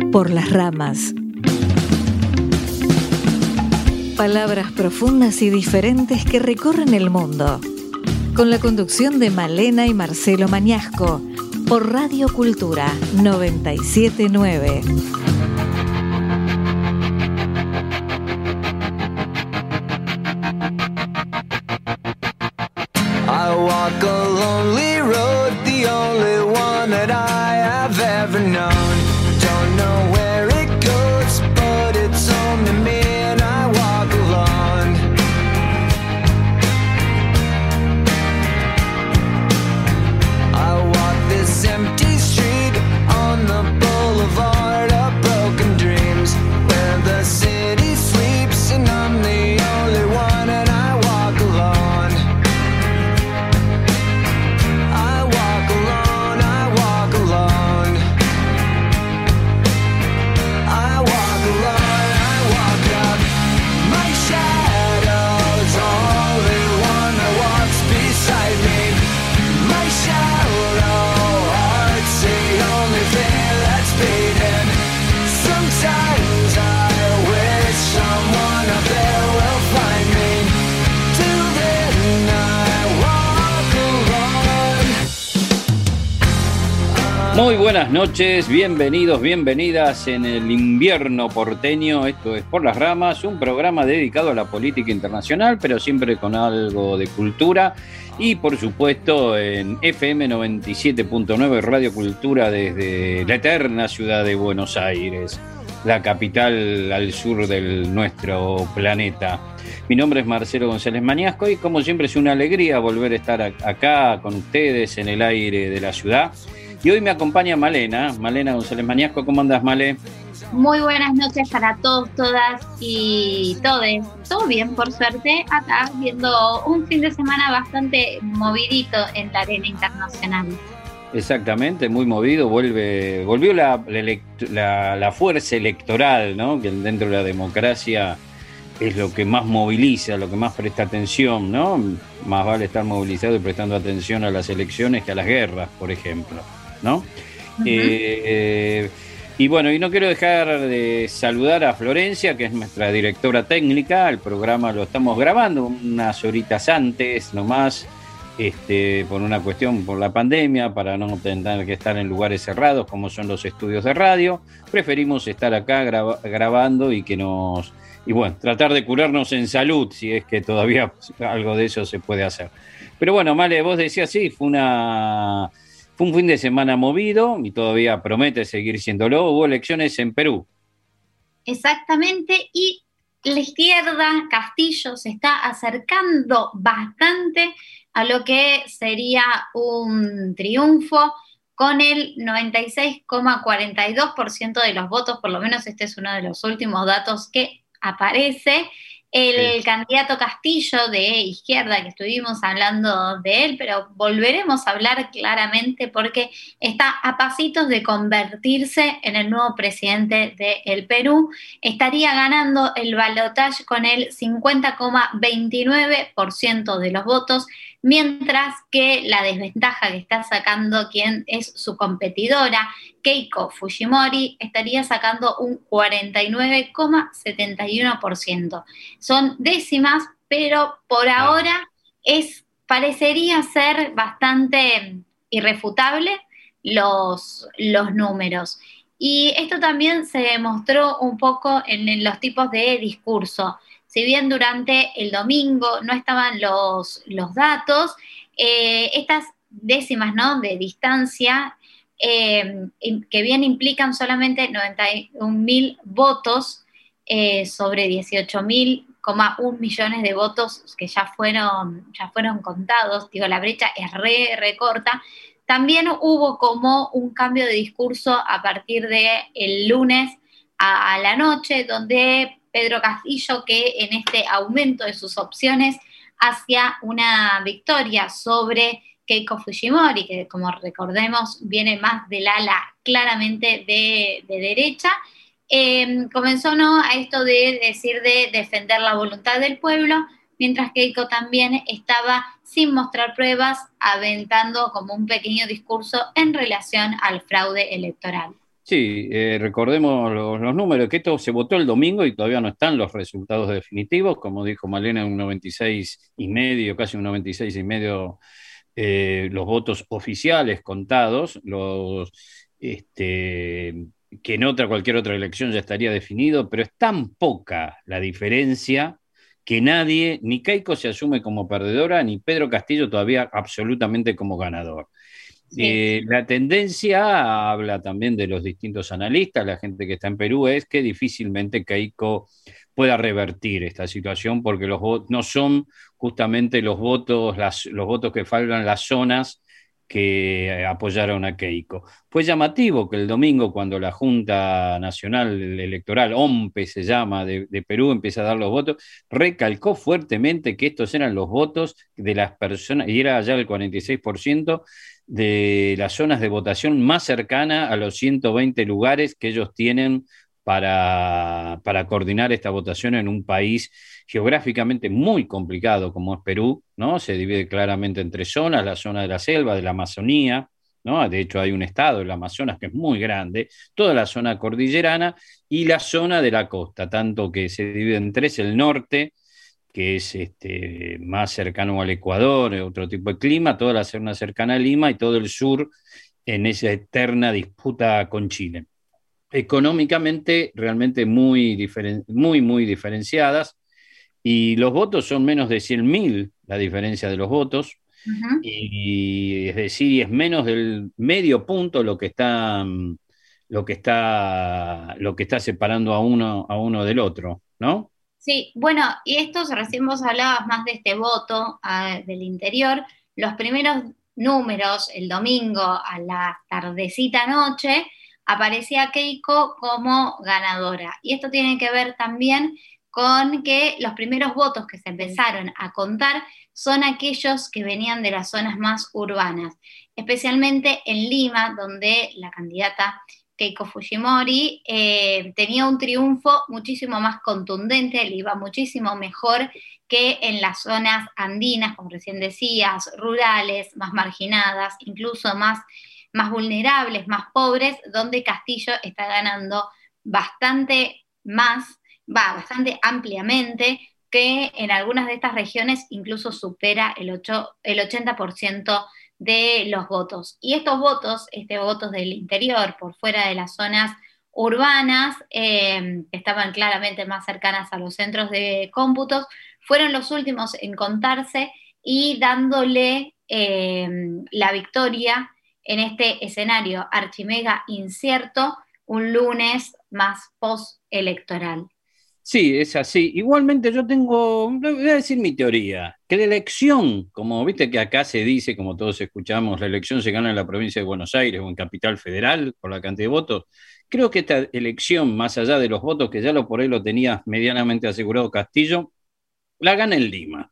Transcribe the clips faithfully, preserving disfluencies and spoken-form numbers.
Por las ramas. Palabras profundas y diferentes que recorren el mundo. Con la conducción de Malena y Marcelo Mañasco. Por Radio Cultura noventa y siete punto nueve. I walk a lonely road, the only one that I have ever known. Don't know where it goes, but it's only me and I walk alone. I walk this empty street on the boulevard of broken dreams, where the city sleeps and I'm the only one and I walk alone. Muy buenas noches, bienvenidos, bienvenidas en el invierno porteño. Esto es Por las Ramas, un programa dedicado a la política internacional, pero siempre con algo de cultura. Y por supuesto en F M noventa y siete punto nueve Radio Cultura desde la eterna ciudad de Buenos Aires, la capital al sur de nuestro planeta. Mi nombre es Marcelo González Mañasco y como siempre es una alegría volver a estar acá con ustedes en el aire de la ciudad. Y hoy me acompaña Malena, Malena González Mañasco. ¿Cómo andás, Male? Muy buenas noches para todos, todas y todes. Todo bien, por suerte, acá viendo un fin de semana bastante movidito en la arena internacional. Exactamente, muy movido. Vuelve, volvió la, la, la, la fuerza electoral, ¿no? Que dentro de la democracia es lo que más moviliza, lo que más presta atención, ¿no? Más vale estar movilizado y prestando atención a las elecciones que a las guerras, por ejemplo, ¿no? Uh-huh. eh, eh, y bueno, y no quiero dejar de saludar a Florencia, que es nuestra directora técnica. El programa lo estamos grabando unas horitas antes nomás, este, por una cuestión, por la pandemia, para no tener que estar en lugares cerrados como son los estudios de radio. Preferimos estar acá graba, grabando y que nos... Y bueno, tratar de curarnos en salud, si es que todavía algo de eso se puede hacer. Pero bueno, Male, vos decías, sí, fue una... Fue un fin de semana movido y todavía promete seguir siéndolo. Hubo elecciones en Perú. Exactamente, y la izquierda, Castillo, se está acercando bastante a lo que sería un triunfo con el noventa y seis coma cuarenta y dos por ciento de los votos, por lo menos este es uno de los últimos datos que aparece. El sí. Candidato Castillo de izquierda, que estuvimos hablando de él, pero volveremos a hablar claramente porque está a pasitos de convertirse en el nuevo presidente del Perú. Estaría ganando el balotaje con el cincuenta coma veintinueve por ciento de los votos, mientras que la desventaja que está sacando quien es su competidora, Keiko Fujimori, estaría sacando un cuarenta y nueve coma setenta y uno por ciento. Son décimas, pero por ahora es, parecería ser bastante irrefutable los, los números. Y esto también se demostró un poco en, en los tipos de discurso. Si bien durante el domingo no estaban los, los datos, eh, estas décimas, ¿no?, de distancia, eh, que bien implican solamente noventa y un mil votos eh, sobre dieciocho mil coma uno millones de votos que ya fueron, ya fueron contados, digo, la brecha es re, re corta. También hubo como un cambio de discurso a partir del lunes a, a la noche, donde Pedro Castillo, que en este aumento de sus opciones hacia una victoria sobre Keiko Fujimori, que como recordemos viene más del ala claramente de, de derecha, eh, comenzó ¿no? a esto de decir de defender la voluntad del pueblo, mientras que Keiko también estaba sin mostrar pruebas, aventando como un pequeño discurso en relación al fraude electoral. Sí, eh, recordemos los, los números, que esto se votó el domingo y todavía no están los resultados definitivos, como dijo Malena, un noventa y seis y medio, casi un noventa y seis y medio eh, los votos oficiales contados, los este, que en otra cualquier otra elección ya estaría definido, pero es tan poca la diferencia que nadie, ni Keiko se asume como perdedora, ni Pedro Castillo todavía absolutamente como ganador. Sí. Eh, la tendencia, habla también de los distintos analistas, la gente que está en Perú, es que difícilmente Keiko pueda revertir esta situación porque los votos no son justamente los votos, las, los votos que faltan las zonas que apoyaron a Keiko. Fue llamativo que el domingo, cuando la Junta Nacional Electoral, OMPE se llama, de, de Perú, empieza a dar los votos, recalcó fuertemente que estos eran los votos de las personas, y era ya el cuarenta y seis por ciento de las zonas de votación más cercana a los ciento veinte lugares que ellos tienen para, para coordinar esta votación en un país geográficamente muy complicado como es Perú, ¿no? Se divide claramente en tres zonas, la zona de la selva, de la Amazonía, ¿no? De hecho hay un estado, el Amazonas, que es muy grande, toda la zona cordillerana y la zona de la costa, tanto que se divide en tres, el norte, que es este, más cercano al Ecuador, otro tipo de clima, toda la zona cercana a Lima y todo el sur en esa eterna disputa con Chile. Económicamente, realmente muy, diferen muy, muy diferenciadas, y los votos son menos de cien mil, la diferencia de los votos, Ujú. y es decir, es menos del medio punto lo que está, lo que está, lo que está separando a uno, a uno del otro, ¿no? Sí, bueno, y estos recién vos hablabas más de este voto ah, del interior. Los primeros números, el domingo a la tardecita noche, aparecía Keiko como ganadora. Y esto tiene que ver también con que los primeros votos que se empezaron a contar son aquellos que venían de las zonas más urbanas, especialmente en Lima, donde la candidata Keiko Fujimori eh, tenía un triunfo muchísimo más contundente, le iba muchísimo mejor que en las zonas andinas, como recién decías, rurales, más marginadas, incluso más, más vulnerables, más pobres, donde Castillo está ganando bastante más, va, bastante ampliamente, que en algunas de estas regiones incluso supera el, ocho, el ochenta por ciento de los votos. Y estos votos, este votos del interior, por fuera de las zonas urbanas, eh, que estaban claramente más cercanas a los centros de cómputos, fueron los últimos en contarse y dándole eh, la victoria en este escenario archimega incierto, un lunes más postelectoral. Sí, es así. Igualmente yo tengo, voy a decir mi teoría, que la elección, como viste que acá se dice, como todos escuchamos, la elección se gana en la provincia de Buenos Aires o en Capital Federal por la cantidad de votos. Creo que esta elección, más allá de los votos que ya lo por ahí lo tenía medianamente asegurado Castillo, la gana en Lima.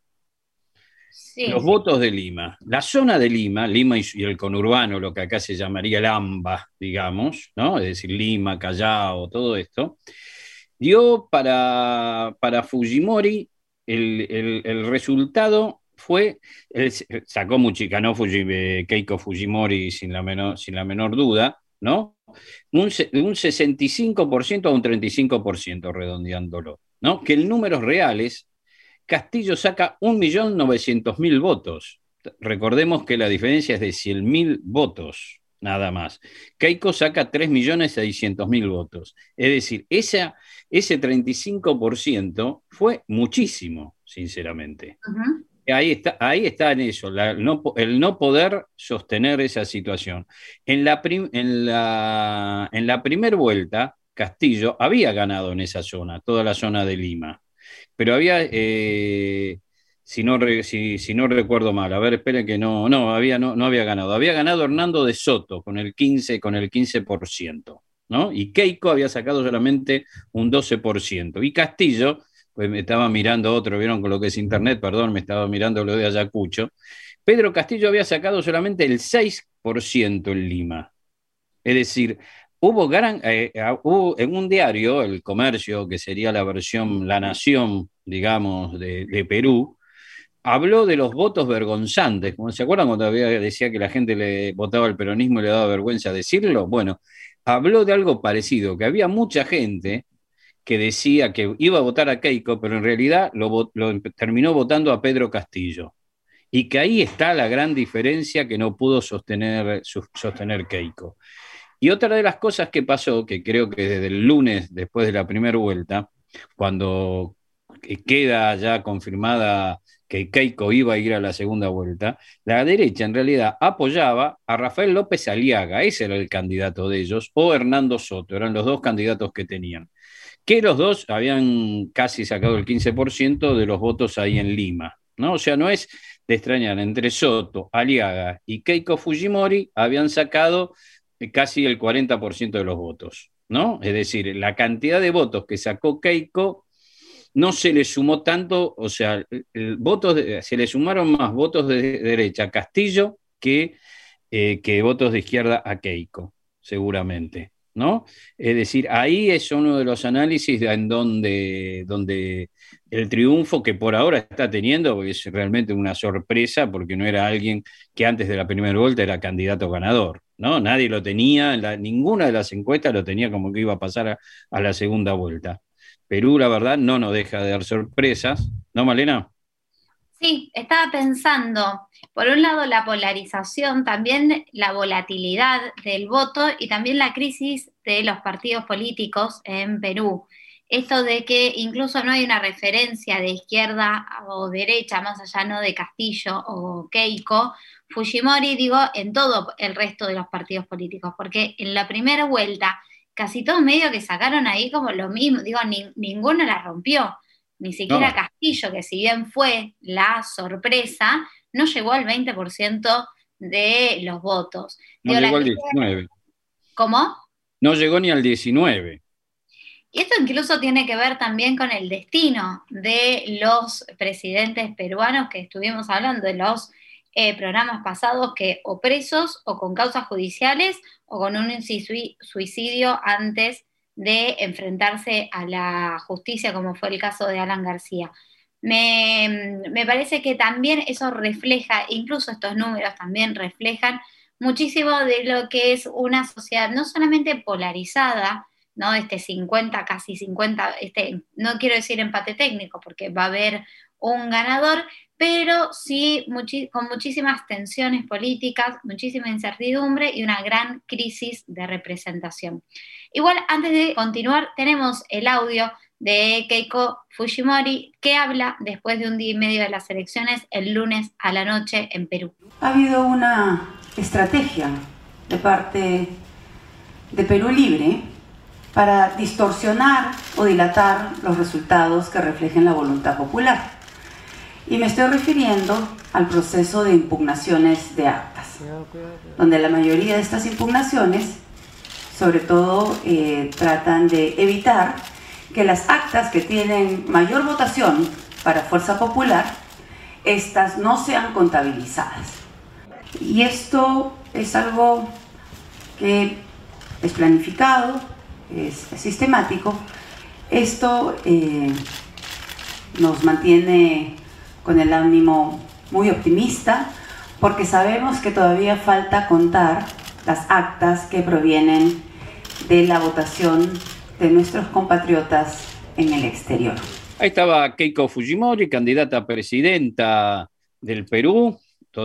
Sí, Los votos de Lima. La zona de Lima, Lima y, y el conurbano, lo que acá se llamaría el AMBA, digamos, ¿no? Es decir, Lima, Callao, todo esto dio para, para Fujimori el, el, el resultado fue, él sacó mucho, ganó Fuji, Keiko Fujimori sin la, menor, sin la menor duda, ¿no? Un, un sesenta y cinco por ciento a un treinta y cinco por ciento redondeándolo, ¿no? Que en números reales, Castillo saca un millón novecientos mil votos. Recordemos que la diferencia es de cien mil votos, nada más. Keiko saca tres millones seiscientos mil votos. Es decir, esa, ese treinta y cinco por ciento fue muchísimo, sinceramente. uh-huh. Ahí está, ahí está en eso, la, no, el no poder sostener esa situación. En la, prim, en la, en la primera vuelta, Castillo había ganado en esa zona, toda la zona de Lima, pero había... Eh, si no, si, si no recuerdo mal, a ver, esperen que no, no, había, no, no había ganado. Había ganado Hernando de Soto con el quince, con el quince por ciento, ¿no? Y Keiko había sacado solamente un doce por ciento. Y Castillo, pues me estaba mirando otro, vieron con lo que es internet, perdón, me estaba mirando lo de Ayacucho. Pedro Castillo había sacado solamente el seis por ciento en Lima. Es decir, hubo, gran, eh, hubo en un diario, El Comercio, que sería la versión La Nación, digamos, de, de Perú, habló de los votos vergonzantes. ¿Se acuerdan cuando había, decía que la gente le votaba al peronismo y le daba vergüenza decirlo? Bueno, habló de algo parecido, que había mucha gente que decía que iba a votar a Keiko, pero en realidad lo, lo terminó votando a Pedro Castillo. Y que ahí está la gran diferencia que no pudo sostener, sostener Keiko. Y otra de las cosas que pasó, que creo que desde el lunes, después de la primera vuelta, cuando queda ya confirmada que Keiko iba a ir a la segunda vuelta, la derecha en realidad apoyaba a Rafael López Aliaga, ese era el candidato de ellos, o Hernando Soto, eran los dos candidatos que tenían, que los dos habían casi sacado el quince por ciento de los votos ahí en Lima, ¿no? O sea, no es de extrañar, entre Soto, Aliaga y Keiko Fujimori habían sacado casi el cuarenta por ciento de los votos, ¿no? Es decir, la cantidad de votos que sacó Keiko no se le sumó tanto, o sea, el votos de, se le sumaron más votos de derecha a Castillo que, eh, que votos de izquierda a Keiko, seguramente, ¿no? Es decir, ahí es uno de los análisis en donde, donde el triunfo que por ahora está teniendo, porque es realmente una sorpresa, porque no era alguien que antes de la primera vuelta era candidato ganador, ¿no? Nadie lo tenía, la, ninguna de las encuestas lo tenía como que iba a pasar a, a la segunda vuelta. Perú, la verdad, no nos deja de dar sorpresas, ¿no, Malena? Sí, estaba pensando, por un lado la polarización, también la volatilidad del voto y también la crisis de los partidos políticos en Perú. Esto de que incluso no hay una referencia de izquierda o derecha, más allá no de Castillo o Keiko, Fujimori, digo, en todo el resto de los partidos políticos, porque en la primera vuelta casi todos medio que sacaron ahí como lo mismo, digo, ni, ninguno la rompió, ni siquiera no. Castillo, que si bien fue la sorpresa, no llegó al veinte por ciento de los votos. No digo, llegó al diecinueve. ¿Cómo? No llegó ni al diecinueve. Y esto incluso tiene que ver también con el destino de los presidentes peruanos que estuvimos hablando, de los eh, programas pasados, que o presos o con causas judiciales o con un suicidio antes de enfrentarse a la justicia, como fue el caso de Alan García. Me, me parece que también eso refleja, incluso estos números también reflejan muchísimo de lo que es una sociedad no solamente polarizada, ¿no? Este cincuenta, casi cincuenta, este, no quiero decir empate técnico, porque va a haber un ganador, pero sí muchi- con muchísimas tensiones políticas, muchísima incertidumbre y una gran crisis de representación. Igual, antes de continuar, tenemos el audio de Keiko Fujimori, que habla después de un día y medio de las elecciones, el lunes a la noche en Perú. Ha habido una estrategia de parte de Perú Libre para distorsionar o dilatar los resultados que reflejen la voluntad popular. Y me estoy refiriendo al proceso de impugnaciones de actas, donde la mayoría de estas impugnaciones, sobre todo, eh, tratan de evitar que las actas que tienen mayor votación para Fuerza Popular, estas no sean contabilizadas. Y esto es algo que es planificado, es sistemático. Esto eh, nos mantiene con el ánimo muy optimista, porque sabemos que todavía falta contar las actas que provienen de la votación de nuestros compatriotas en el exterior. Ahí estaba Keiko Fujimori, candidata a presidenta del Perú,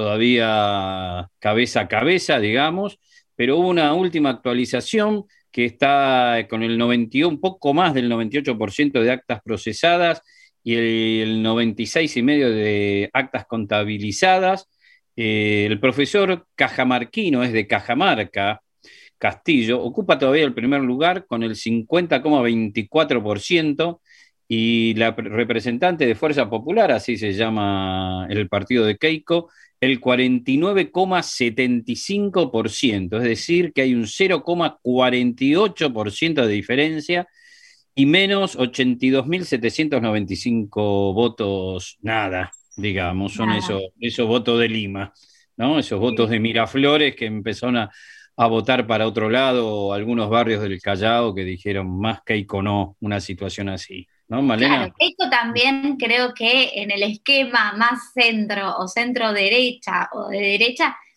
todavía cabeza a cabeza, digamos, pero hubo una última actualización que está con el noventa y uno, un poco más del noventa y ocho por ciento de actas procesadas y el noventa y seis coma cinco por ciento de actas contabilizadas. Eh, el profesor cajamarquino, es de Cajamarca, Castillo, ocupa todavía el primer lugar con el cincuenta coma veinticuatro por ciento y la representante de Fuerza Popular, así se llama el partido de Keiko, el cuarenta y nueve coma setenta y cinco por ciento, es decir, que hay un cero coma cuarenta y ocho por ciento de diferencia y menos ochenta y dos mil setecientos noventa y cinco votos, nada, digamos, son esos, esos votos de Lima, ¿no? Esos votos de Miraflores que empezaron a, a votar para otro lado, algunos barrios del Callao que dijeron más Keiko no, una situación así. ¿No, Malena? Claro, Keiko también creo que en el esquema más centro o centro derecha o de derecha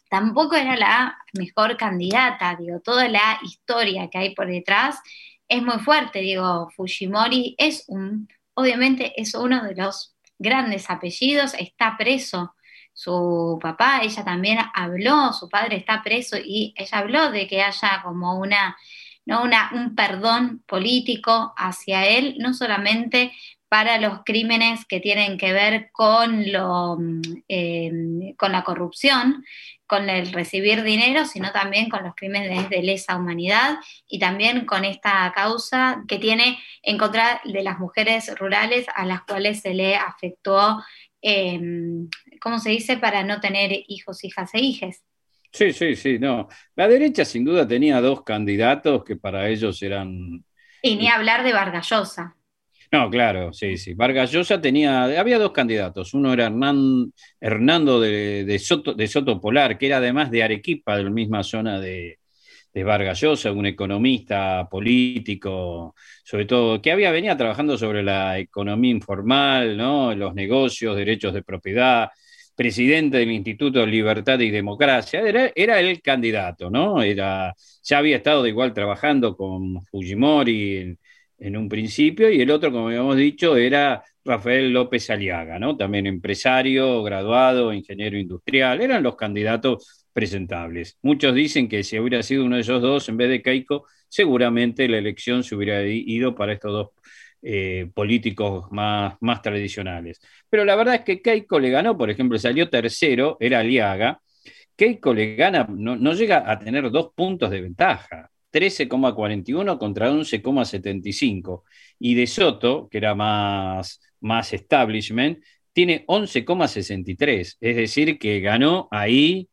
tampoco era la mejor candidata, digo, toda la historia que hay por detrás es muy fuerte, digo, Fujimori es un, obviamente es uno de los grandes apellidos, está preso su papá, ella también habló, su padre está preso y ella habló de que haya como una, ¿no? una, un perdón político hacia él, no solamente para los crímenes que tienen que ver con, lo, eh, con la corrupción, con el recibir dinero, sino también con los crímenes de lesa humanidad y también con esta causa que tiene en contra de las mujeres rurales a las cuales se le afectó, eh, ¿cómo se dice?, para no tener hijos, hijas e hijes. Sí, sí, sí, no. La derecha sin duda tenía dos candidatos que para ellos eran... Y ni hablar de Vargas Llosa. No, claro, sí, sí. Vargas Llosa tenía, había dos candidatos. Uno era Hernán, Hernando de, de, Soto, de Soto Polar, que era además de Arequipa, de la misma zona de, de Vargas Llosa, un economista político, sobre todo, que había venía trabajando sobre la economía informal, ¿no? Los negocios, derechos de propiedad, presidente del Instituto de Libertad y Democracia. Era, era el candidato, ¿no? Era, ya había estado de igual trabajando con Fujimori en, en un principio, y el otro, como habíamos dicho, era Rafael López Aliaga, ¿no? También empresario, graduado, ingeniero industrial, eran los candidatos presentables. Muchos dicen que si hubiera sido uno de esos dos en vez de Keiko, seguramente la elección se hubiera ido para estos dos eh, políticos más, más tradicionales. Pero la verdad es que Keiko le ganó, por ejemplo, salió tercero, era Aliaga. Keiko le gana, no, no llega a tener dos puntos de ventaja. trece coma cuarenta y uno contra once coma setenta y cinco. Y De Soto, que era más, más establishment, tiene once coma sesenta y tres. Es decir, que ganó ahí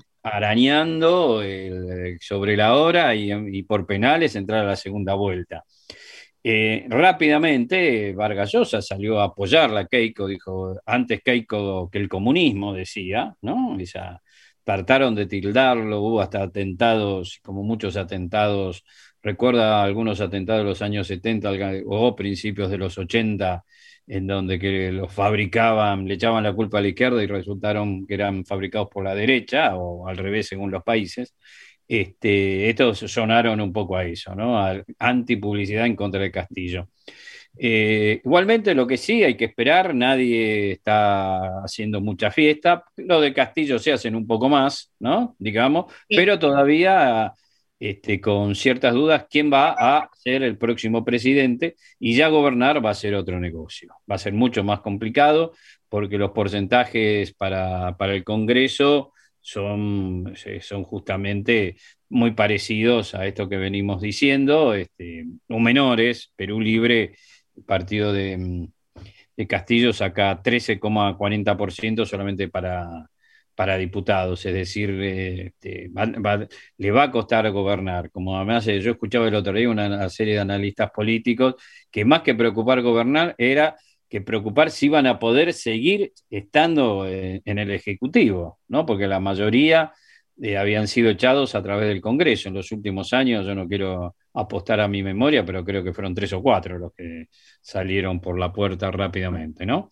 arañando el, sobre la hora y, y por penales entrar a la segunda vuelta. Eh, rápidamente Vargas Llosa salió a apoyarla a Keiko, dijo, antes Keiko que el comunismo, decía, ¿no? Esa, trataron de tildarlo, hubo hasta atentados, como muchos atentados, recuerda algunos atentados de los años setenta o principios de los ochenta, en donde que los fabricaban, le echaban la culpa a la izquierda y resultaron que eran fabricados por la derecha, o al revés según los países. Este, estos sonaron un poco a eso, ¿no? A antipublicidad en contra de Castillo. Eh, igualmente, lo que sí hay que esperar, nadie está haciendo mucha fiesta. Lo de Castillo se hacen un poco más, ¿no? Digamos, sí. Pero todavía este, con ciertas dudas, quién va a ser el próximo presidente, y ya gobernar va a ser otro negocio. Va a ser mucho más complicado porque los porcentajes para, para el Congreso son, son justamente muy parecidos a esto que venimos diciendo, este, o menores. Perú Libre, el partido de, de Castillo, saca trece coma cuarenta por ciento solamente para, para diputados, es decir, este, va, va, le va a costar gobernar. Como además yo escuchaba el otro día una serie de analistas políticos que más que preocupar gobernar era que preocupar si iban a poder seguir estando en, en el Ejecutivo, ¿no? Porque la mayoría eh, habían sido echados a través del Congreso en los últimos años. Yo no quiero apostar a mi memoria, pero creo que fueron tres o cuatro los que salieron por la puerta rápidamente, ¿no?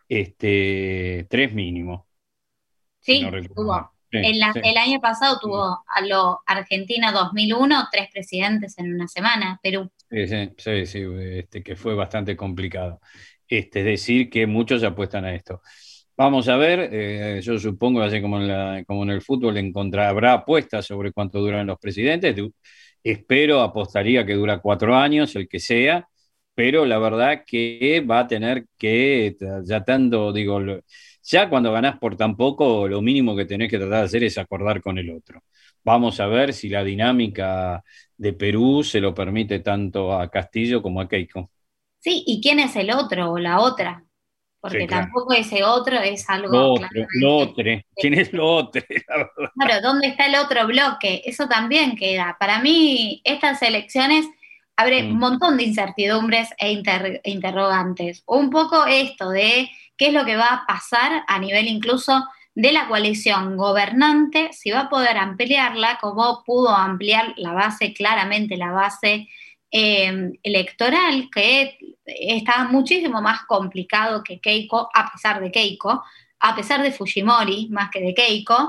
Este, tres mínimo. Sí, si no tuvo. Sí, en la, sí. El año pasado tuvo a lo Argentina dos mil uno, tres presidentes en una semana, Perú. Sí, sí, sí, sí este, que fue bastante complicado. Este, es decir, que muchos apuestan a esto. Vamos a ver, eh, yo supongo, así como en, la, como en el fútbol, encontrará, habrá apuestas sobre cuánto duran los presidentes. Espero, apostaría que dura cuatro años, el que sea, pero la verdad que va a tener que, ya tanto, digo, ya cuando ganás por tan poco, lo mínimo que tenés que tratar de hacer es acordar con el otro. Vamos a ver si la dinámica de Perú se lo permite tanto a Castillo como a Keiko. Sí, ¿y quién es el otro o la otra? Porque sí, claro. Tampoco ese otro es algo... Lo otro, lo otro. ¿Quién es lo otro? Claro, ¿dónde está el otro bloque? Eso también queda. Para mí, estas elecciones abre mm. un montón de incertidumbres e inter, interrogantes. Un poco esto de qué es lo que va a pasar a nivel incluso de la coalición gobernante, si va a poder ampliarla, como pudo ampliar la base, claramente la base eh, electoral, que estaba muchísimo más complicado que Keiko, a pesar de Keiko, a pesar de Fujimori, más que de Keiko,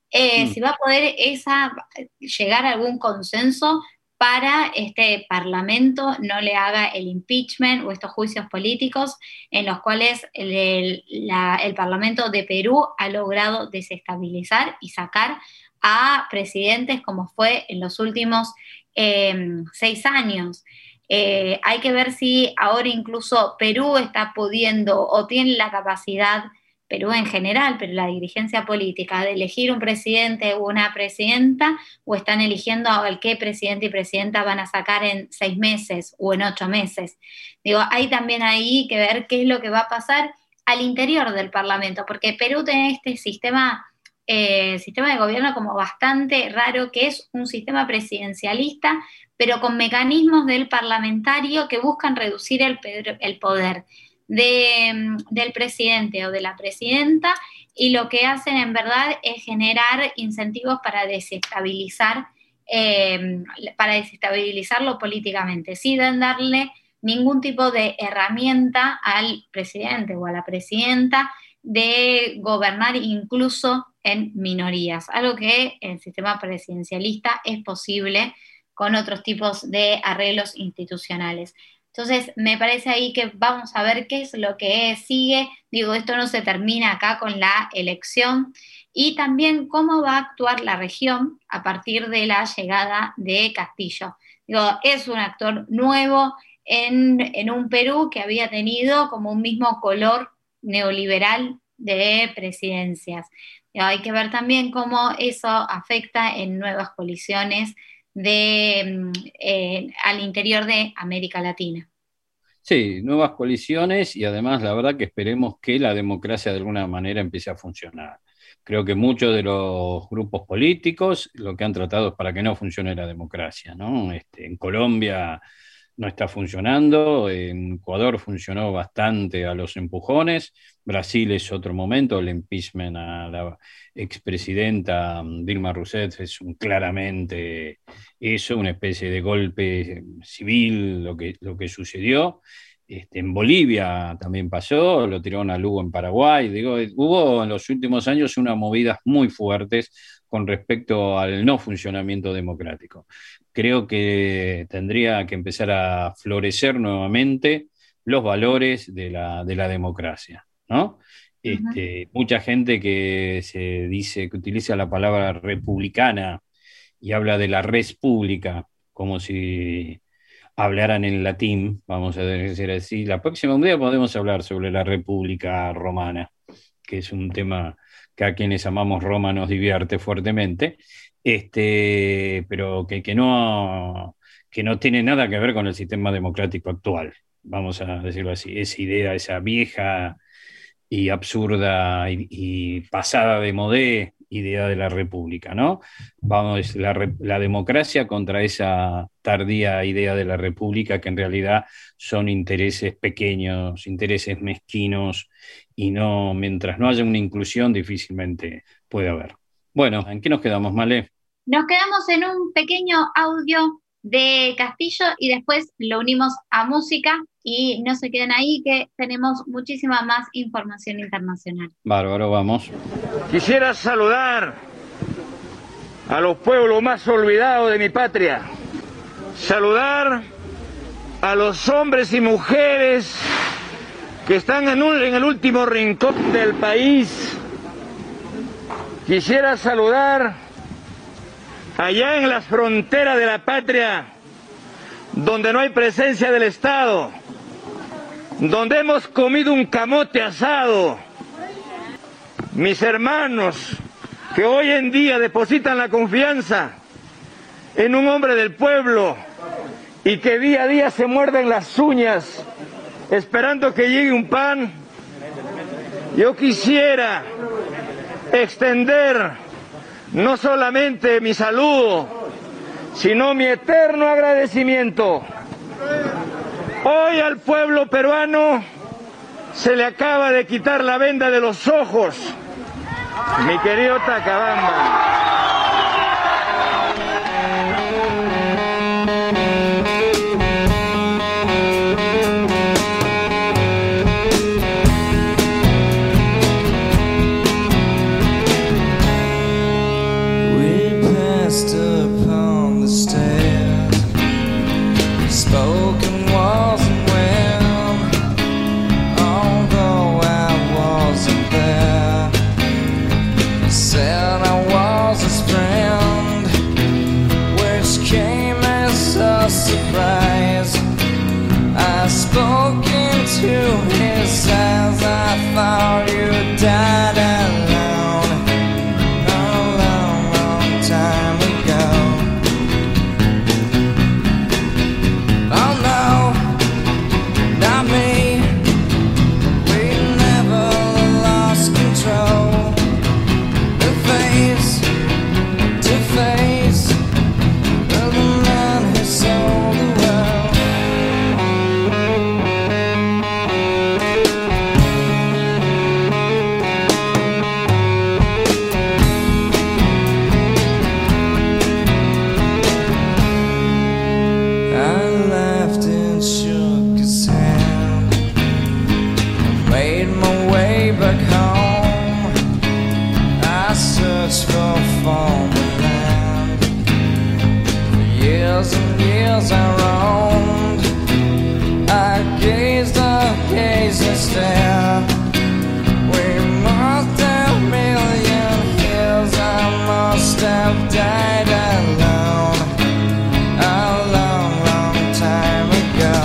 eh, Mm. si va a poder esa, llegar a algún consenso para este Parlamento no le haga el impeachment o estos juicios políticos en los cuales el, el, la, el Parlamento de Perú ha logrado desestabilizar y sacar a presidentes como fue en los últimos eh, seis años. Eh, hay que ver si ahora incluso Perú está pudiendo o tiene la capacidad, Perú en general, pero la dirigencia política, de elegir un presidente o una presidenta, o están eligiendo al qué presidente y presidenta van a sacar en seis meses o en ocho meses. Digo, hay también ahí que ver qué es lo que va a pasar al interior del Parlamento, porque Perú tiene este sistema, eh, sistema de gobierno como bastante raro, que es un sistema presidencialista, pero con mecanismos del parlamentario que buscan reducir el, el poder De, del presidente o de la presidenta, y lo que hacen en verdad es generar incentivos para desestabilizar, eh, para desestabilizarlo políticamente, sin darle ningún tipo de herramienta al presidente o a la presidenta de gobernar incluso en minorías, algo que en el sistema presidencialista es posible con otros tipos de arreglos institucionales. Entonces, me parece ahí que vamos a ver qué es lo que sigue. Digo, esto no se termina acá con la elección. Y también cómo va a actuar la región a partir de la llegada de Castillo. Digo, es un actor nuevo en, en un Perú que había tenido como un mismo color neoliberal de presidencias. Digo, hay que ver también cómo eso afecta en nuevas colisiones de, eh, al interior de América Latina. Sí, nuevas coaliciones y además la verdad que esperemos que la democracia de alguna manera empiece a funcionar. Creo que muchos de los grupos políticos lo que han tratado es para que no funcione la democracia, ¿no? Este, en Colombia no está funcionando, en Ecuador funcionó bastante a los empujones, Brasil es otro momento, el impeachment a la expresidenta Dilma Rousseff es un, claramente eso, una especie de golpe civil lo que, lo que sucedió. Este, en Bolivia también pasó, lo tiraron a Lugo en Paraguay. Digo, hubo en los últimos años unas movidas muy fuertes con respecto al no funcionamiento democrático. Creo que tendría que empezar a florecer nuevamente los valores de la, de la democracia, ¿no? Este, uh-huh. Mucha gente que se dice, que utiliza la palabra republicana y habla de la res pública, como si hablaran en latín, vamos a decir así. La próxima un día podemos hablar sobre la República Romana, que es un tema que a quienes amamos Roma nos divierte fuertemente, este, pero que, que, no, que no tiene nada que ver con el sistema democrático actual, vamos a decirlo así. Esa idea, esa vieja y absurda y, y pasada de modé idea de la república, ¿no? Vamos, la, la democracia contra esa tardía idea de la república, que en realidad son intereses pequeños, intereses mezquinos, y no, mientras no haya una inclusión, difícilmente puede haber. Bueno, ¿en qué nos quedamos, Malé? Nos quedamos en un pequeño audio de Castillo y después lo unimos a música, y no se queden ahí que tenemos muchísima más información internacional. Bárbaro, vamos. Quisiera saludar a los pueblos más olvidados de mi patria, saludar a los hombres y mujeres que están en, un, en el último rincón del país. Quisiera saludar allá en las fronteras de la patria, donde no hay presencia del Estado, donde hemos comido un camote asado. Mis hermanos que hoy en día depositan la confianza en un hombre del pueblo y que día a día se muerden las uñas esperando que llegue un pan, yo quisiera extender no solamente mi saludo, sino mi eterno agradecimiento. Hoy al pueblo peruano se le acaba de quitar la venda de los ojos, mi querido Tacabamba. spoken wasn't well, although I wasn't there. He said I was his friend, which came as a surprise. I spoke into his eyes, I thought you died alone a long, long time ago. Oh no, not me, we never lost control. The face to face with the man who sold the world. I laughed and shook his hand, made my way back home. I searched for former land. For years and years I roamed, I gazed, I gazed and stared. We must have a million years, I must have died alone a long, long time ago.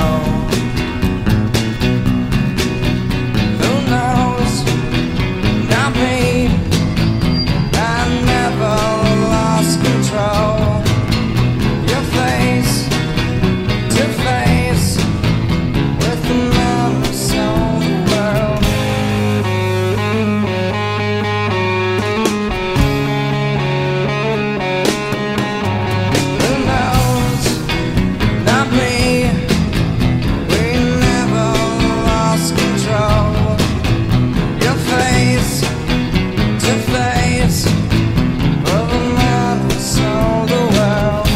Who knows? Not me. I never lost control. Your face to face with the man who sold the world. Who knows? Not me. We never lost control. Your face to face with the man who sold the world.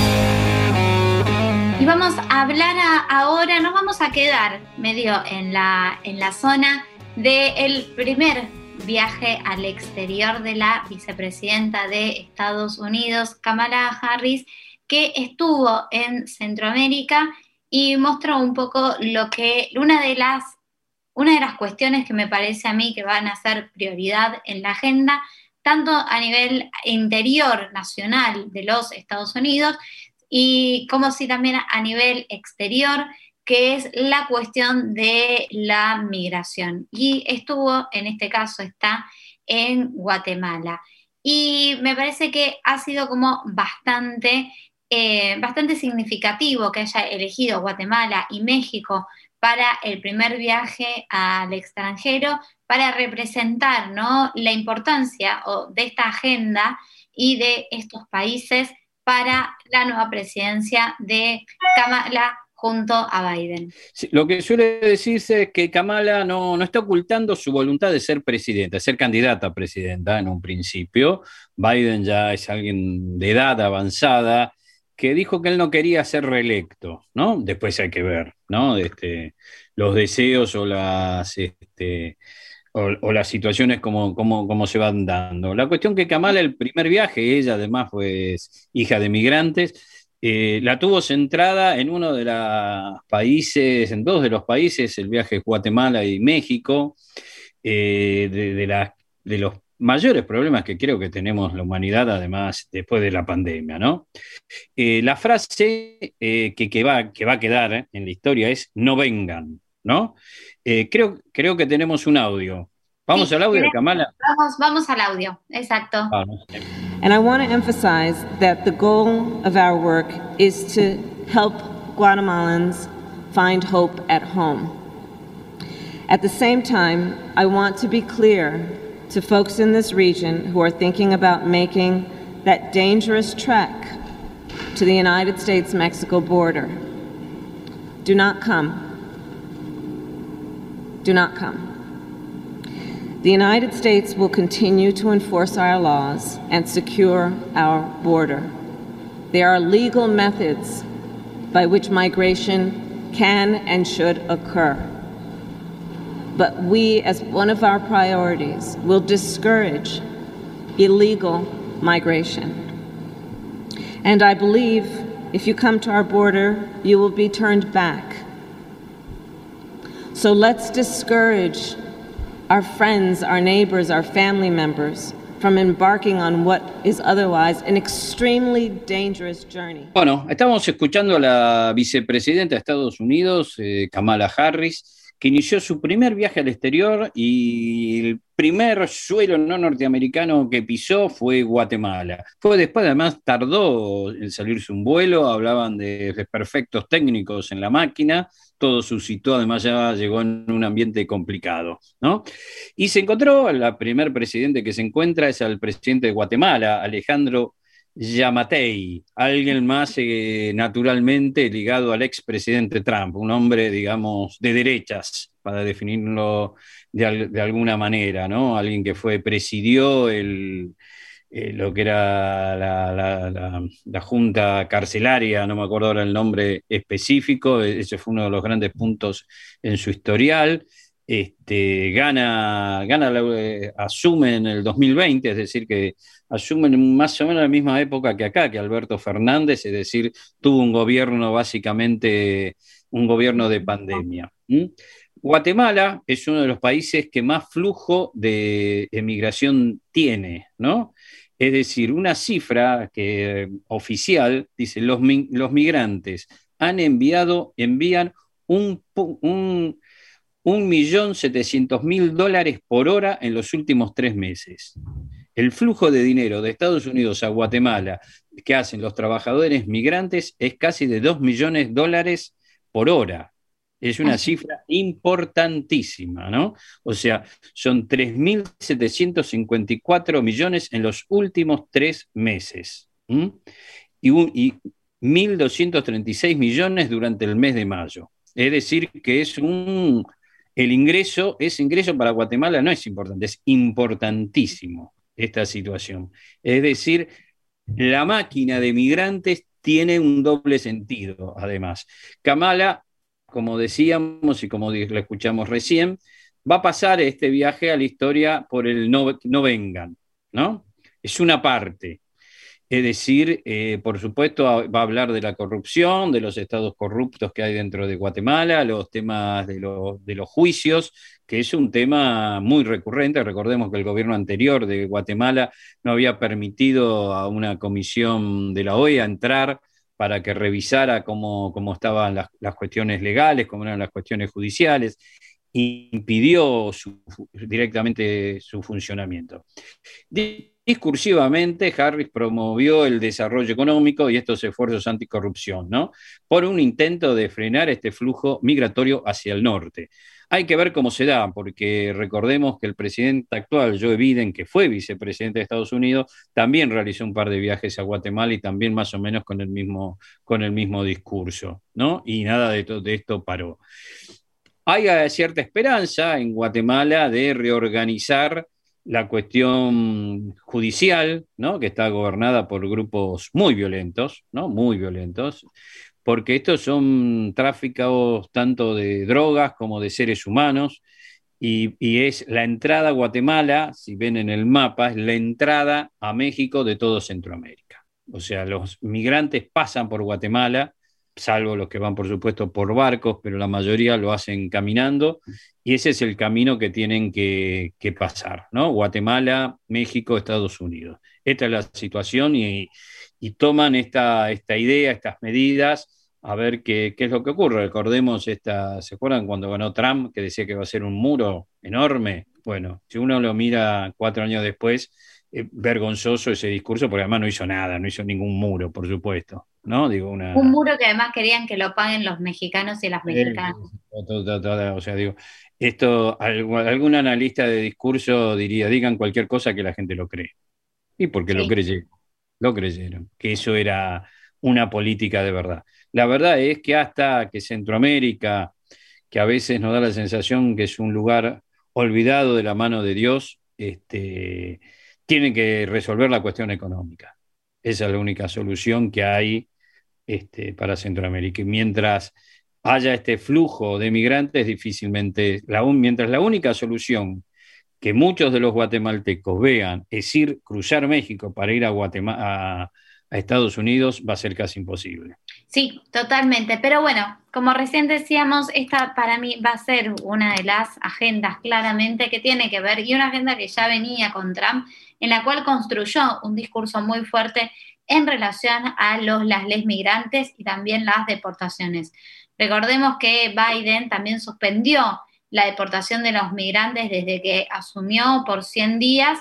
Y vamos a hablar a- ahora, nos vamos a quedar medio en la, en la zona del primer viaje al exterior de la vicepresidenta de Estados Unidos, Kamala Harris, que estuvo en Centroamérica y mostró un poco lo que, una de las, una de las cuestiones que me parece a mí que van a ser prioridad en la agenda, tanto a nivel interior nacional de los Estados Unidos, y como si también a nivel exterior, que es la cuestión de la migración. Y estuvo, en este caso está en Guatemala. Y me parece que ha sido como bastante, eh, bastante significativo que haya elegido Guatemala y México para el primer viaje al extranjero, para representar, ¿no?, la importancia o, de esta agenda y de estos países para la nueva presidencia de Kamala junto a Biden. Sí, lo que suele decirse es que Kamala no, no está ocultando su voluntad de ser presidenta, de ser candidata a presidenta en un principio. Biden ya es alguien de edad avanzada que dijo que él no quería ser reelecto, ¿no? Después hay que ver, ¿no? Este, los deseos o las... Este, O, o las situaciones como, como, como se van dando. La cuestión que Kamala, el primer viaje, ella además fue hija de migrantes, eh, la tuvo centrada en uno de los países, en dos de los países, el viaje de Guatemala y México, eh, de, de, la, de los mayores problemas que creo que tenemos la humanidad, además, después de la pandemia, ¿no? Eh, la frase eh, que, que, va, que va a quedar eh, en la historia es "no vengan", ¿no? Eh, creo, creo que tenemos un audio. ¿Vamos Sí, al audio de Kamala? Vamos, vamos al audio, exacto. Vamos. And I want to emphasize that the goal of our work is to help Guatemalans find hope at home. At the same time, I want to be clear to folks in this region who are thinking about making that dangerous trek to the United States-Mexico border. Do not come. Do not come. The United States will continue to enforce our laws and secure our border. There are legal methods by which migration can and should occur. But we, as one of our priorities, will discourage illegal migration. And I believe if you come to our border, you will be turned back. So let's discourage our friends, our neighbors, our family members from embarking on what is otherwise an extremely dangerous journey. Bueno, estamos escuchando a la vicepresidenta de Estados Unidos, eh, Kamala Harris, que inició su primer viaje al exterior y el primer suelo no norteamericano que pisó fue Guatemala. Fue después, además, tardó en salirse un vuelo, hablaban de desperfectos técnicos en la máquina, todo suscitó, además ya llegó en un ambiente complicado, ¿no? Y se encontró, la primer presidente que se encuentra es al presidente de Guatemala, Alejandro Yamatei, alguien más eh, naturalmente ligado al expresidente Trump, un hombre, digamos, de derechas, para definirlo de, al, de alguna manera, ¿no? Alguien que fue, presidió el, eh, lo que era la, la, la, la junta carcelaria, no me acuerdo ahora el nombre específico, ese fue uno de los grandes puntos en su historial. Este, gana, gana eh, asume en el dos mil veinte, es decir, que asumen más o menos la misma época que acá, que Alberto Fernández, es decir, tuvo un gobierno básicamente, un gobierno de pandemia. ¿Mm? Guatemala es uno de los países que más flujo de emigración tiene, ¿no? Es decir, una cifra que, oficial, dice, los, los migrantes han enviado, envían un... un un millón setecientos mil dólares por hora en los últimos tres meses. El flujo de dinero de Estados Unidos a Guatemala que hacen los trabajadores migrantes es casi de dos millones de dólares por hora. Es una cifra importantísima, ¿no? O sea, son tres mil setecientos cincuenta y cuatro millones en los últimos tres meses. ¿Mm? Y, un, y mil doscientos treinta y seis millones durante el mes de mayo. Es decir, que es un... El ingreso, ese ingreso para Guatemala no es importante, es importantísimo esta situación. Es decir, la máquina de migrantes tiene un doble sentido, además. Kamala, como decíamos y como lo escuchamos recién, va a pasar este viaje a la historia por el no, no vengan, ¿no? Es una parte. Es decir, eh, por supuesto, va a hablar de la corrupción, de los estados corruptos que hay dentro de Guatemala, los temas de, lo, de los juicios, que es un tema muy recurrente. Recordemos que el gobierno anterior de Guatemala no había permitido a una comisión de la O E A entrar para que revisara cómo, cómo estaban las, las cuestiones legales, cómo eran las cuestiones judiciales, impidió su, directamente su funcionamiento. Discursivamente, Harris promovió el desarrollo económico y estos esfuerzos anticorrupción, ¿no? Por un intento de frenar este flujo migratorio hacia el norte. Hay que ver cómo se da, porque recordemos que el presidente actual, Joe Biden, que fue vicepresidente de Estados Unidos, también realizó un par de viajes a Guatemala y también más o menos con el mismo, con el mismo discurso, ¿no? Y nada de, to- de esto paró. Hay cierta esperanza en Guatemala de reorganizar la cuestión judicial, ¿no? Que está gobernada por grupos muy violentos, ¿no? Muy violentos, porque estos son tráficos tanto de drogas como de seres humanos, y, y es la entrada a Guatemala, si ven en el mapa, es la entrada a México de todo Centroamérica. O sea, los migrantes pasan por Guatemala, salvo los que van, por supuesto, por barcos, pero la mayoría lo hacen caminando, y ese es el camino que tienen que, que pasar, ¿no? Guatemala, México, Estados Unidos. Esta es la situación y, y toman esta, esta idea, estas medidas, a ver qué, qué es lo que ocurre. Recordemos, esta, ¿se acuerdan cuando ganó Trump, que decía que va a ser un muro enorme? Bueno, si uno lo mira cuatro años después, eh, vergonzoso ese discurso, porque además no hizo nada, no hizo ningún muro, por supuesto, ¿no? Digo, una... Un muro que además querían que lo paguen los mexicanos y las mexicanas. Eh, o sea, digo, esto, algún analista de discurso diría, digan cualquier cosa que la gente lo cree. Y porque sí. lo creyeron, lo creyeron, que eso era una política de verdad. La verdad es que hasta que Centroamérica, que a veces nos da la sensación que es un lugar olvidado de la mano de Dios, este, tienen que resolver la cuestión económica. Esa es la única solución que hay este, para Centroamérica. Y mientras haya este flujo de migrantes, difícilmente, la un, mientras la única solución que muchos de los guatemaltecos vean es ir, cruzar México para ir a, Guatemala, a, a Estados Unidos va a ser casi imposible. Sí, totalmente. Pero bueno, como recién decíamos, esta para mí va a ser una de las agendas claramente que tiene que ver, y una agenda que ya venía con Trump, en la cual construyó un discurso muy fuerte en relación a los, las leyes migrantes y también las deportaciones. Recordemos que Biden también suspendió la deportación de los migrantes desde que asumió por cien días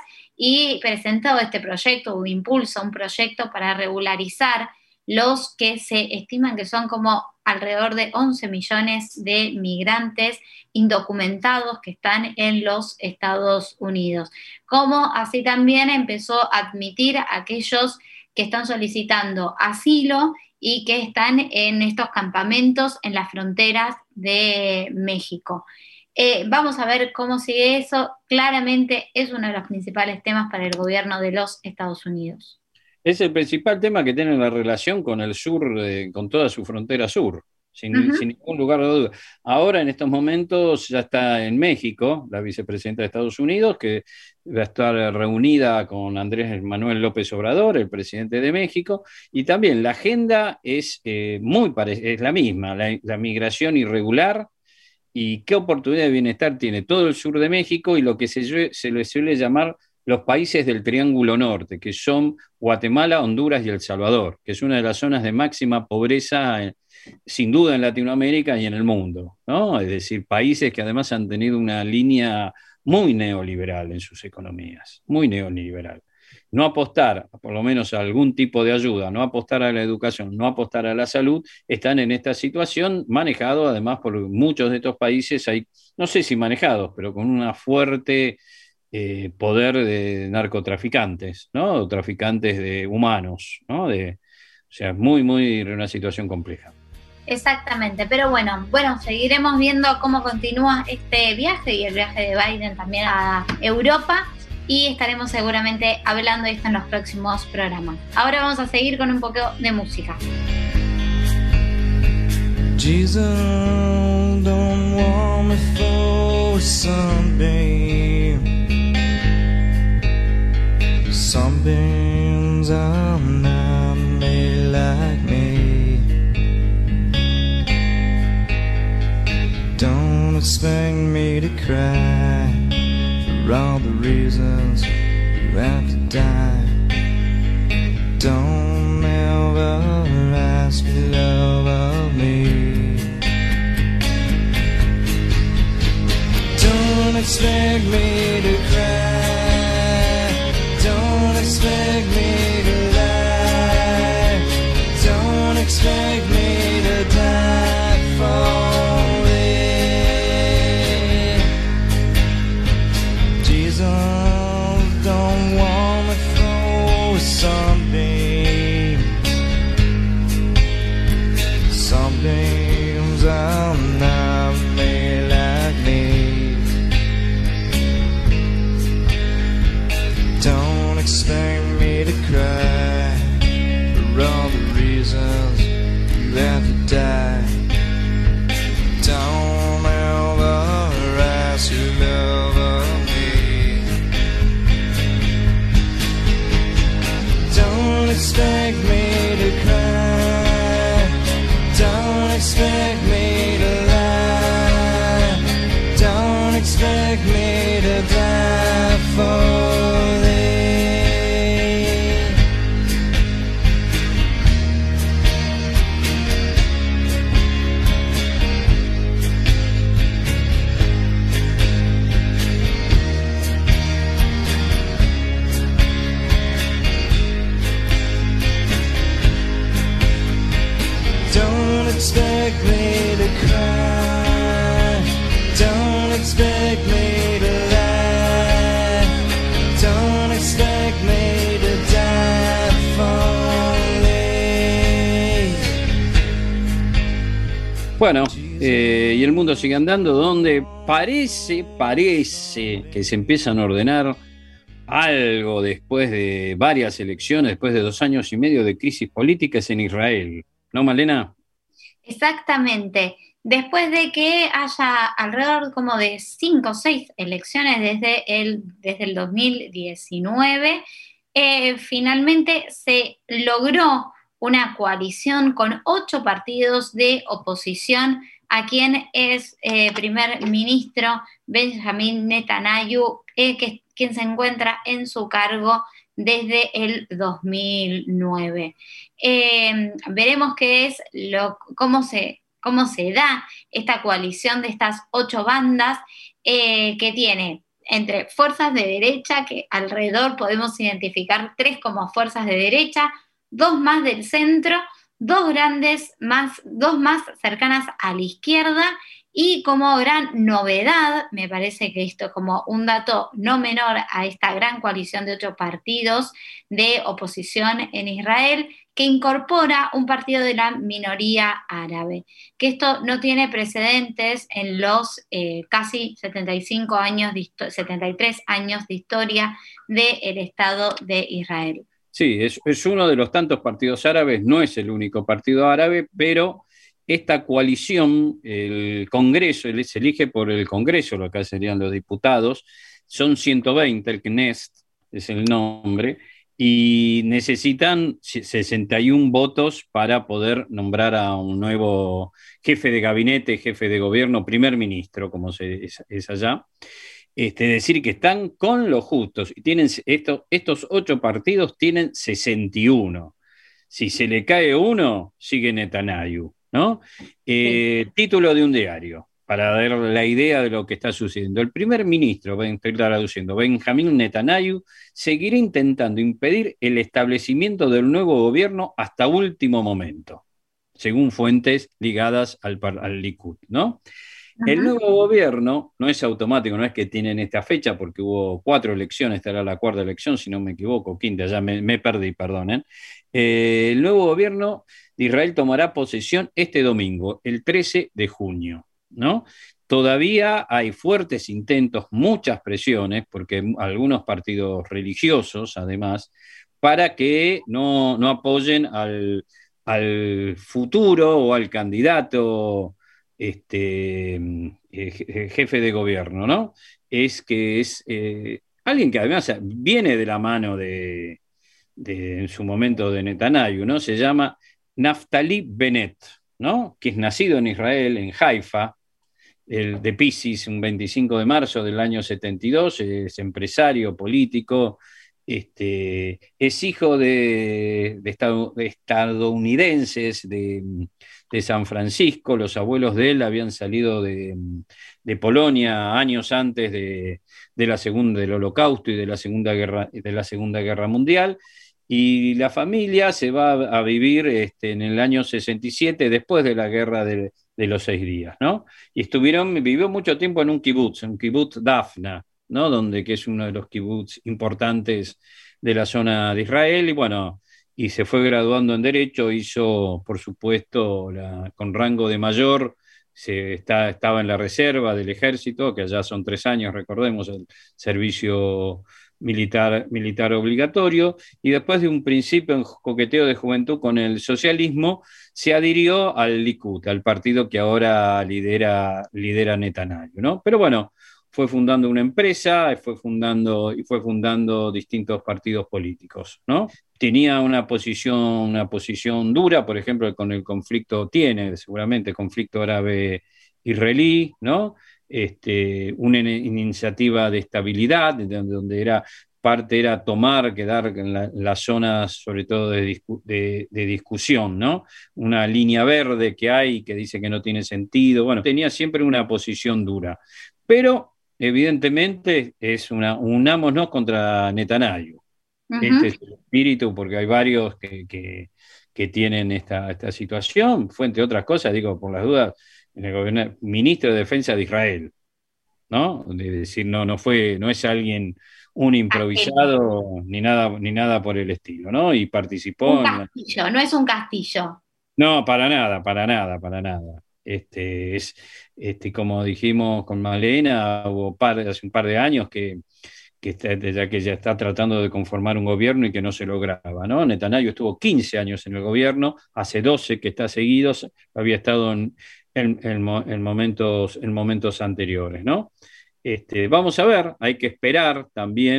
y presentó este proyecto, o impulsa un proyecto para regularizar los que se estiman que son como alrededor de once millones de migrantes indocumentados que están en los Estados Unidos. Como así también empezó a admitir a aquellos que están solicitando asilo y que están en estos campamentos en las fronteras de México. Eh, vamos a ver cómo sigue eso. Claramente es uno de los principales temas para el gobierno de los Estados Unidos. Es el principal tema que tiene la relación con el sur, eh, con toda su frontera sur, sin, uh-huh. sin ningún lugar de duda. Ahora, en estos momentos, ya está en México la vicepresidenta de Estados Unidos, que va a estar reunida con Andrés Manuel López Obrador, el presidente de México, y también la agenda es, eh, muy pare- es la misma, la, la migración irregular. ¿Y qué oportunidad de bienestar tiene todo el sur de México y lo que se, se le suele llamar los países del Triángulo Norte, que son Guatemala, Honduras y El Salvador, que es una de las zonas de máxima pobreza, eh, sin duda en Latinoamérica y en el mundo, ¿no? Es decir, países que además han tenido una línea muy neoliberal en sus economías, muy neoliberal. No apostar, por lo menos a algún tipo de ayuda, no apostar a la educación, no apostar a la salud, están en esta situación, manejado además por muchos de estos países, hay, no sé si manejados, pero con una fuerte eh, poder de narcotraficantes, ¿no? Traficantes de humanos, ¿no? De, o sea, muy, muy una situación compleja. Exactamente, pero bueno, bueno, seguiremos viendo cómo continúa este viaje y el viaje de Biden también a Europa. Y estaremos seguramente hablando de esto en los próximos programas. Ahora vamos a seguir con un poco de música. Jesus, don't want me for sunbeam. Sunbeams are not made like me. Don't expect me to cry for all the reasons you have to die. Don't ever ask for love of me. Don't expect me to cry. Don't expect me to lie. Don't expect me to die for don't want me for sunbeam. Sunbeams are not made like me. Don't expect me to cry for all the reasons you have to die. Don't ever ask your love of me. Don't expect me to cry. Don't expect me to lie. Don't expect me to die for thee. Don't expect me to cry. Don't expect me to lie. Don't expect me to die for thee. Bueno, eh, y el mundo sigue andando, donde parece, parece que se empiezan a ordenar algo después de varias elecciones, después de dos años y medio de crisis políticas en Israel. ¿No, Malena? Exactamente. Después de que haya alrededor como de cinco o seis elecciones desde el, desde el dos mil diecinueve, eh, finalmente se logró una coalición con ocho partidos de oposición a quien es eh, primer ministro Benjamin Netanyahu, eh, que, quien se encuentra en su cargo desde el dos mil nueve. Eh, veremos qué es lo, cómo se, cómo se da esta coalición de estas ocho bandas eh, que tiene entre fuerzas de derecha, que alrededor podemos identificar tres como fuerzas de derecha, dos más del centro, dos grandes más, dos más cercanas a la izquierda, y como gran novedad, me parece que esto es como un dato no menor a esta gran coalición de ocho partidos de oposición en Israel, que incorpora un partido de la minoría árabe, que esto no tiene precedentes en los eh, casi setenta y cinco años, de setenta y tres años de historia del Estado de Israel. Sí, es, es uno de los tantos partidos árabes, no es el único partido árabe, pero esta coalición, el Congreso, se elige por el Congreso, lo que serían los diputados, son ciento veinte, el Knesset es el nombre, y necesitan sesenta y uno votos para poder nombrar a un nuevo jefe de gabinete, jefe de gobierno, primer ministro, como se, es, es allá. Este, decir que están con los justos. Y tienen esto, estos ocho partidos tienen sesenta y uno. Si se le cae uno, sigue Netanyahu, ¿no? Eh, sí. Título de un diario, para dar la idea de lo que está sucediendo. El primer ministro, estoy traduciendo, Benjamin Netanyahu, seguirá intentando impedir el establecimiento del nuevo gobierno hasta último momento, según fuentes ligadas al, al Likud, ¿no? El nuevo gobierno no es automático, no es que tienen esta fecha, porque hubo cuatro elecciones, esta era la cuarta elección, si no me equivoco, quinta, ya me, me perdí, perdonen. Eh, el nuevo gobierno de Israel tomará posesión este domingo, el trece de junio, ¿no? Todavía hay fuertes intentos, muchas presiones, porque algunos partidos religiosos, además, para que no, no apoyen al, al futuro o al candidato Este, eh, jefe de gobierno, ¿no? Es que es eh, alguien que además viene de la mano de, de, en su momento, de Netanyahu, ¿no? Se llama Naftali Bennett, ¿no? Que es nacido en Israel, en Haifa, el, de Piscis, un veinticinco de marzo del año setenta y dos, es empresario político, este, es hijo de, de, estado, de estadounidenses, de de San Francisco. Los abuelos de él habían salido de, de Polonia años antes de, de la segunda, del Holocausto y de la Segunda Guerra, de la Segunda Guerra Mundial, y la familia se va a vivir este, en el año sesenta y siete, después de la Guerra de, de los Seis Días, ¿no? Y estuvieron, vivió mucho tiempo en un kibutz, un kibutz Dafna, ¿no? Donde, que es uno de los kibutz importantes de la zona de Israel, y bueno, y se fue graduando en Derecho, hizo, por supuesto, la, con rango de mayor, se está, estaba en la reserva del Ejército, que allá son tres años, recordemos, el servicio militar, militar obligatorio, y después de un principio en coqueteo de juventud con el socialismo, se adhirió al Likud, al partido que ahora lidera, lidera Netanyahu, ¿no? Pero bueno, fue fundando una empresa, fue fundando, y fue fundando distintos partidos políticos, ¿no? Tenía una posición, una posición dura, por ejemplo, con el conflicto, tiene seguramente conflicto árabe-israelí, ¿no? Este, una iniciativa de estabilidad, donde, donde era parte era tomar, quedar en la, las zonas, sobre todo de, discu de, de discusión, ¿no? Una línea verde que hay que dice que no tiene sentido. Bueno, tenía siempre una posición dura, pero evidentemente es una unámonos contra Netanyahu. Uh-huh. Este es el espíritu, porque hay varios que, que, que tienen esta, esta situación. Fue, entre otras cosas, digo, por las dudas, en el gobierno, ministro de Defensa de Israel, ¿no? Es decir, no, no fue, no es alguien un improvisado ni nada, ni nada por el estilo, ¿no? Y participó. Un castillo, en... no es un castillo. No, para nada, para nada, para nada. Este, es, este, como dijimos con Malena, hubo par, hace un par de años que, que, está, ya que ya está tratando de conformar un gobierno y que no se lograba, ¿no? Netanyahu estuvo quince años en el gobierno, hace doce que está seguido, había estado en, en, en, en, momentos, en momentos anteriores, ¿no? Este, vamos a ver, hay que esperar también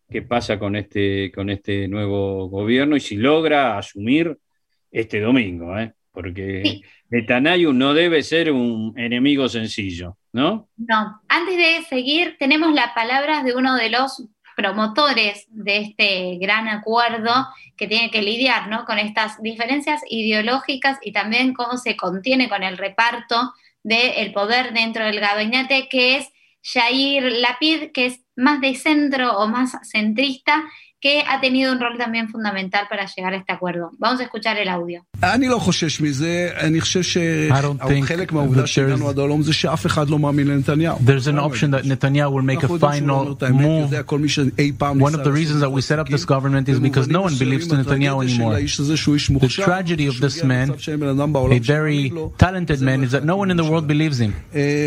qué pasa con este, con este nuevo gobierno y si logra asumir este domingo, ¿eh? Porque Sí. Netanyahu no debe ser un enemigo sencillo, ¿no? No, antes de seguir, tenemos las palabras de uno de los promotores de este gran acuerdo que tiene que lidiar, ¿no?, con estas diferencias ideológicas y también cómo se contiene con el reparto del poder dentro del gabinete, que es Yair Lapid, que es más de centro o más centrista, que ha tenido un rol también fundamental para llegar a este acuerdo. Vamos a escuchar el audio. אני לא חושש מזה, אני חושב שחלק מהעובדה שהגענו עד הלום זה שאף אחד לא מאמין לנתניהו. There's an option that Netanyahu will make a final move. One of the reasons that we set up this government is because no one believes to Netanyahu anymore. The tragedy of this man, a very talented man, is that no one in the world believes him.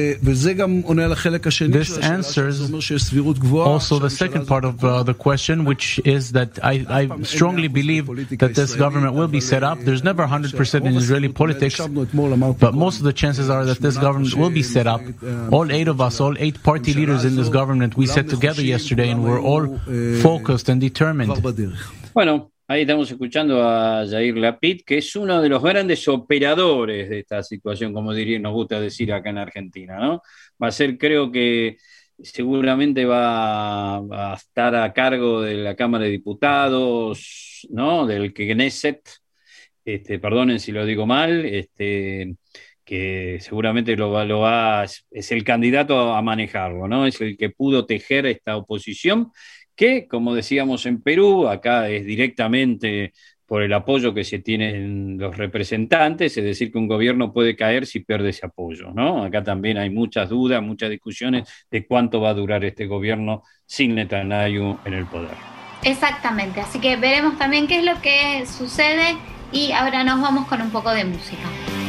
This answers also the second part of uh, the question, which is that I, I strongly believe that this government will be set up. There's never one hundred percent in Israeli politics, but most of the chances are that this government will be set up. All eight of us, all eight party leaders in this government, we sat together yesterday and we're all focused and determined. Bueno, ahí estamos escuchando a Yair Lapid, que es uno de los grandes operadores de esta situación, como diría, nos gusta decir acá en Argentina, ¿no? Va a ser, creo que seguramente va a estar a cargo de la Cámara de Diputados, ¿no?, del Knesset, este, perdonen si lo digo mal, este, que seguramente lo va, lo va, es el candidato a manejarlo, ¿no? Es el que pudo tejer esta oposición, que, como decíamos en Perú, acá es directamente por el apoyo que se tienen los representantes, es decir, que un gobierno puede caer si pierde ese apoyo, ¿no? Acá también hay muchas dudas, muchas discusiones de cuánto va a durar este gobierno sin Netanyahu en el poder. Exactamente, así que veremos también qué es lo que sucede y ahora nos vamos con un poco de música.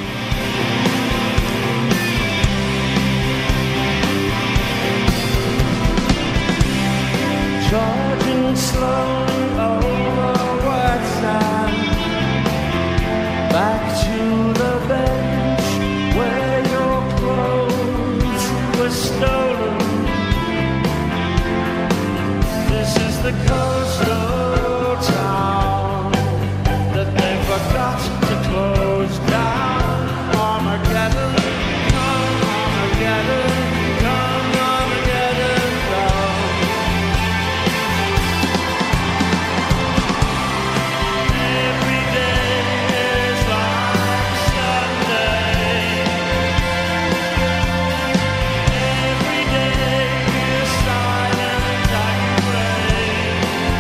Charging slowly over white sand, back to the bench where your clothes were stolen. This is the coastal town that they forgot to close down. Armageddon, come Armageddon, come Armageddon down. Every day is like Sunday. Every day is silent and gray.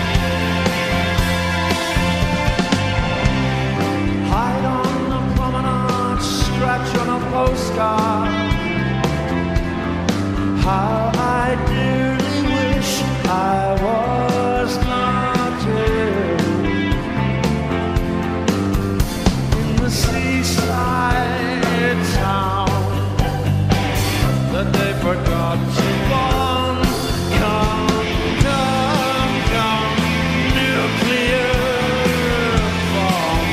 Hide on the promenade, scratch on a postcard. How I dearly wish I was not here. In the seaside town that they forgot to bomb. Come, come, come, nuclear bomb.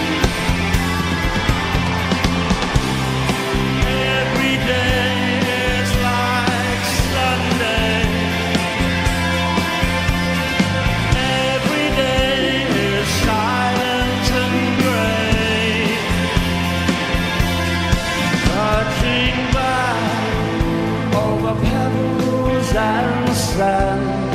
Every day is like Sunday. Every day is silent and gray. Touching back over pebbles and sand,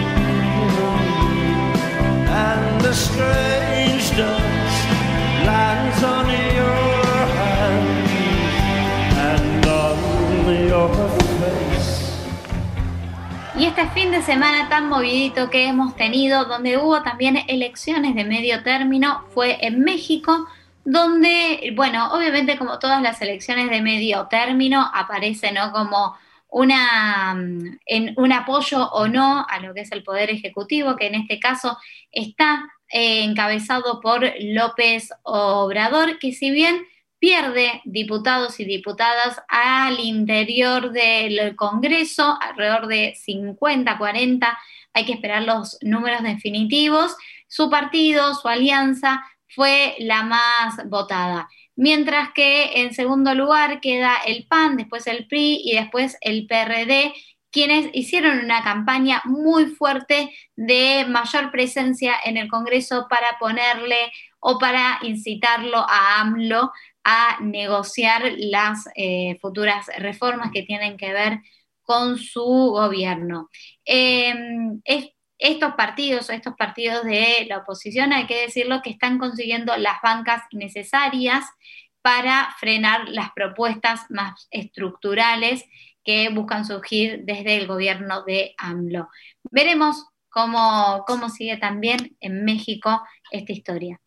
and the strange dust lands on your hand and on your face. Y este fin de semana tan movidito que hemos tenido, donde hubo también elecciones de medio término, fue en México, donde, bueno, obviamente como todas las elecciones de medio término, aparece, ¿no?, como una, mm, en, un apoyo o no a lo que es el Poder Ejecutivo, que en este caso está eh, encabezado por López Obrador, que si bien pierde diputados y diputadas al interior del Congreso, alrededor de cincuenta, cuarenta, hay que esperar los números definitivos, su partido, su alianza, fue la más votada. Mientras que en segundo lugar queda el P A N, después el P R I y después el P R D, quienes hicieron una campaña muy fuerte de mayor presencia en el Congreso para ponerle o para incitarlo a AMLO a negociar las eh, futuras reformas que tienen que ver con su gobierno. Eh, es, estos partidos, estos partidos de la oposición, hay que decirlo, que están consiguiendo las bancas necesarias para frenar las propuestas más estructurales que buscan surgir desde el gobierno de AMLO. Veremos cómo, cómo sigue también en México esta historia.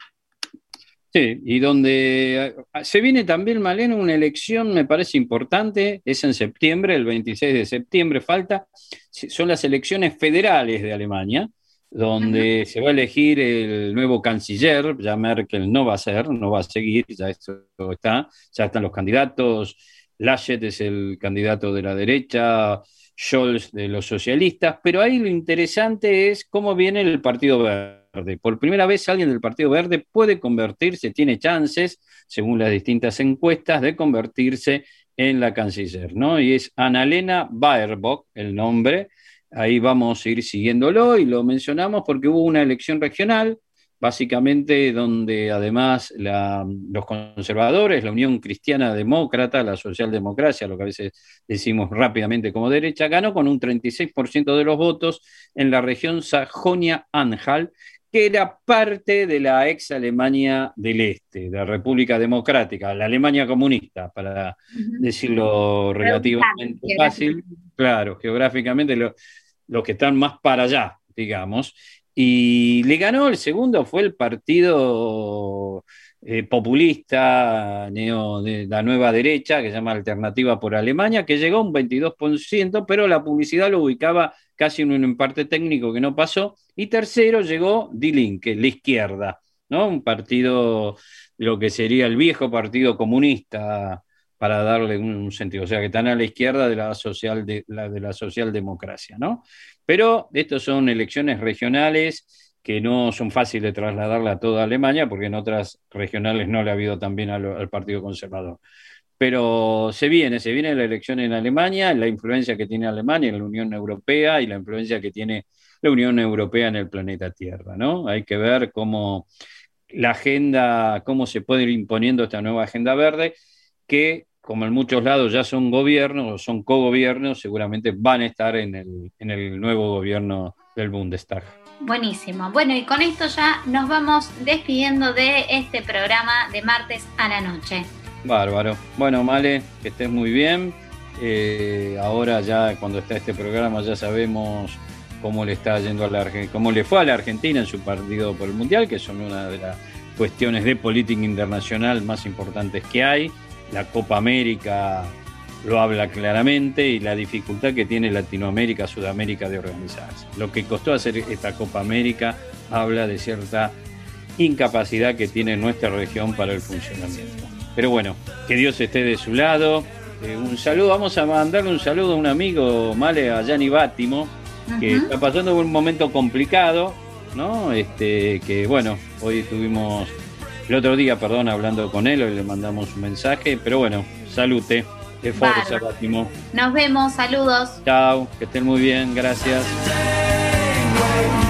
Sí, y donde se viene también, Malena, una elección, me parece importante, es en septiembre, el veintiséis de septiembre, falta, son las elecciones federales de Alemania, donde uh-huh. se va a elegir el nuevo canciller, ya Merkel no va a ser, no va a seguir, ya esto está, ya están los candidatos. Laschet es el candidato de la derecha, Scholz de los socialistas, pero ahí lo interesante es cómo viene el Partido Verde. Por primera vez alguien del Partido Verde puede convertirse, tiene chances, según las distintas encuestas, de convertirse en la canciller, ¿no? Y es Annalena Baerbock el nombre. Ahí vamos a ir siguiéndolo y lo mencionamos porque hubo una elección regional, básicamente donde además la, los conservadores, la Unión Cristiana Demócrata, la socialdemocracia, lo que a veces decimos rápidamente como derecha, ganó con un treinta y seis por ciento de los votos en la región Sajonia-Anhalt, que era parte de la ex Alemania del Este, de la República Democrática, la Alemania comunista, para uh-huh. decirlo relativamente Pero, fácil, claro, geográficamente lo, los que están más para allá, digamos. Y le ganó, el segundo fue el partido eh, populista neo, de la nueva derecha, que se llama Alternativa por Alemania, que llegó a un veintidós por ciento, pero la publicidad lo ubicaba casi en un empate técnico que no pasó. Y tercero llegó Die Linke, la izquierda, ¿no? Un partido, lo que sería el viejo partido comunista, para darle un sentido, o sea, que están a la izquierda de la, social de, la, de la socialdemocracia, ¿no? Pero estas son elecciones regionales que no son fáciles de trasladarla a toda Alemania, porque en otras regionales no le ha habido también al, al Partido Conservador. Pero se viene, se viene la elección en Alemania, la influencia que tiene Alemania en la Unión Europea y la influencia que tiene la Unión Europea en el planeta Tierra, ¿no? Hay que ver cómo la agenda, cómo se puede ir imponiendo esta nueva agenda verde, que como en muchos lados ya son gobiernos o son cogobiernos, seguramente van a estar en el, en el nuevo gobierno del Bundestag. Buenísimo. Bueno, y con esto ya nos vamos despidiendo de este programa de martes a la noche. Bárbaro. Bueno, Male, que estés muy bien. Eh, ahora ya cuando está este programa ya sabemos cómo le está yendo a la Argentina, cómo le fue a la Argentina en su partido por el Mundial, que son una de las cuestiones de política internacional más importantes que hay. La Copa América lo habla claramente y la dificultad que tiene Latinoamérica, Sudamérica de organizarse. Lo que costó hacer esta Copa América habla de cierta incapacidad que tiene nuestra región para el funcionamiento. Pero bueno, que Dios esté de su lado. Eh, un saludo, vamos a mandarle un saludo a un amigo, Male, a Gianni Báttimo, que uh-huh. está pasando un momento complicado, ¿no? Este, que bueno, hoy tuvimos... El otro día, perdón, hablando con él, hoy le mandamos un mensaje, pero bueno, salute, de fuerza, Báttimo. Nos vemos, saludos. Chao, que estén muy bien, gracias.